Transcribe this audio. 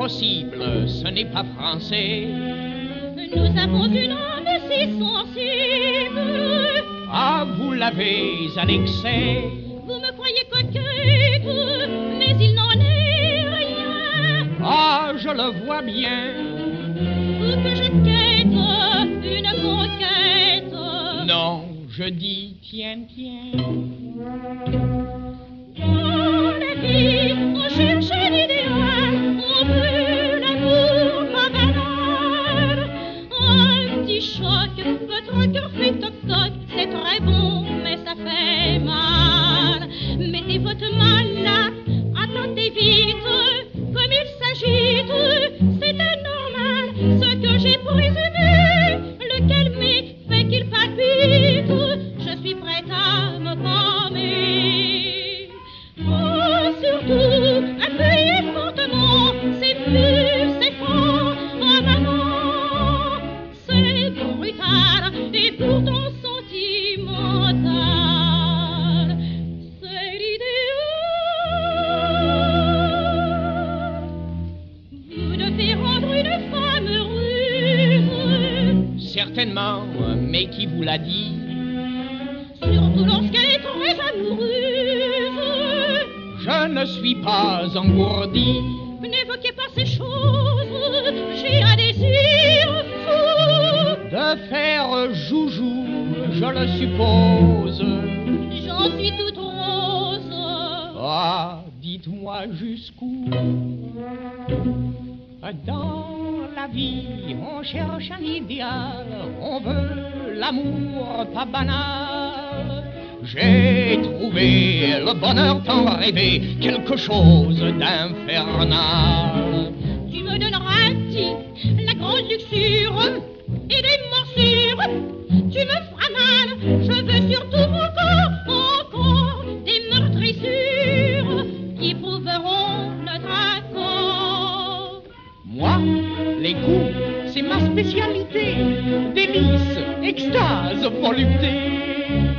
impossible, ce n'est pas français. Nous avons une âme si sensible. Ah, vous l'avez à l'excès. Vous me croyez coquette, mais il n'en est rien. Ah, je le vois bien. Ou que je quête une conquête. Non, je dis tiens, tiens. Dans la vie, on cherche l'idéal, on veut l'amour pas banal. Un petit choc, votre cœur fait toc-toc, c'est très bon, mais ça fait mal. Mettez votre main là, attendez vite, comme il s'agite, c'est anormal. Ce que j'ai présumé, le calmer fait qu'il palpite. Je suis prête à me calmer. Oh, surtout, appuyez fortement, c'est plus, c'est fort, oh maman. C'est brutal et pourtant sentimental. C'est l'idéal. Vous devez rendre une femme heureuse. Certainement, mais qui vous l'a dit? Surtout lorsqu'elle est très amoureuse. Je ne suis pas engourdi. N'évoquez pas ces choses, j'ai un désir fou. De faire joujou, je le suppose. J'en suis toute rose. Ah, dites-moi jusqu'où. Dans la vie, on cherche un idéal, on veut l'amour pas banal. J'ai trouvé le bonheur tant rêvé, quelque chose d'infernal. Tu me donneras un petit, la grande luxure et des morsures. Tu me feras mal, je veux surtout encore des meurtrissures qui prouveront notre accord. Moi, les coups, c'est ma spécialité. Délices, extase, volupté.